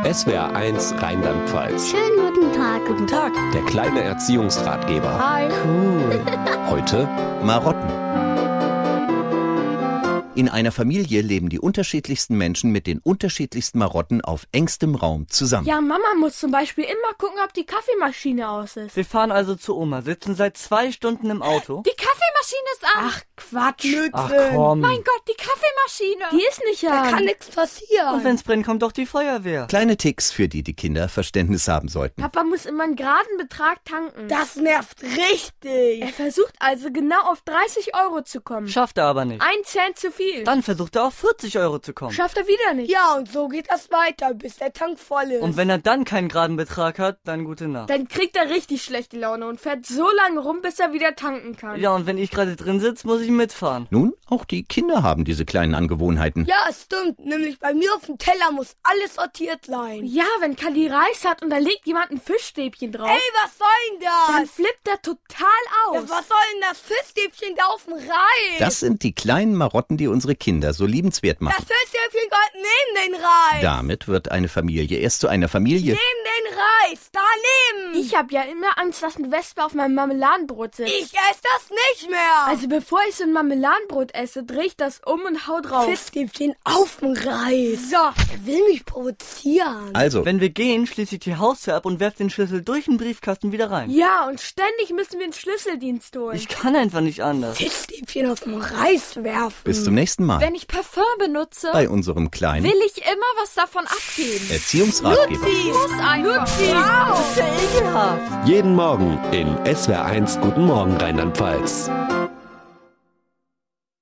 SWR1 Rheinland-Pfalz. Schönen guten Tag. Guten Tag. Der kleine Erziehungsratgeber. Hi. Cool. Heute Marotten. In einer Familie leben die unterschiedlichsten Menschen mit den unterschiedlichsten Marotten auf engstem Raum zusammen. Ja, Mama muss zum Beispiel immer gucken, ob die Kaffeemaschine aus ist. Wir fahren also zu Oma, sitzen seit 2 Stunden im Auto. Die Kaffeemaschine ist an. Ach, Quatsch. Ach komm. Mein Gott, die Kaffeemaschine. Die ist nicht an. Da kann nichts passieren. Und wenn's brennt, kommt doch die Feuerwehr. Kleine Ticks, für die die Kinder Verständnis haben sollten. Papa muss immer einen geraden Betrag tanken. Das nervt richtig. Er versucht also genau auf 30 € zu kommen. Schafft er aber nicht. 1 Cent zu viel. Dann versucht er auf 40 € zu kommen. Schafft er wieder nicht. Ja, und so geht das weiter, bis der Tank voll ist. Und wenn er dann keinen geraden Betrag hat, dann gute Nacht. Dann kriegt er richtig schlechte Laune und fährt so lange rum, bis er wieder tanken kann. Ja, und wenn ich gerade drin sitze, muss ich mitfahren. Nun, auch die Kinder haben diese kleinen Angewohnheiten. Ja, es stimmt. Nämlich bei mir auf dem Teller muss alles sortiert sein. Ja, wenn Kali Reis hat und da legt jemand ein Fischstäbchen drauf, Ey, was soll denn dann das? flippt er total Ja, aus. was soll denn das Fischstäbchen da auf dem Reis? Das sind die kleinen Marotten, die unsere Kinder so liebenswert Das machen. Fischstäbchen gehört neben den Reis. Damit wird eine Familie erst zu einer Familie. Neben den Reis. Daneben. Ich habe ja immer Angst, dass eine Wespe auf meinem Marmeladenbrot sitzt. Ich esse das nicht mehr. Also bevor ich so ein Marmeladenbrot esse, drehe ich das um und hau drauf. Fischstäbchen auf dem Reis. So. Er will mich provozieren. Also, Wenn wir gehen, schließe ich die Haustür ab und werfe den Schlüssel durch den Briefkasten wieder rein. Ja, und ständig müssen wir den Schlüsseldienst holen. Ich kann einfach nicht anders. Fischstäbchen auf dem Reis werfen. bis zum nächsten Mal Wenn ich Parfum benutze, bei unserem kleinen will ich immer was davon abgeben. Erziehungsratgeber. Muss einfach. Das ist ja ekelhaft. jeden Morgen in SWR1 Guten Morgen Rheinland-Pfalz.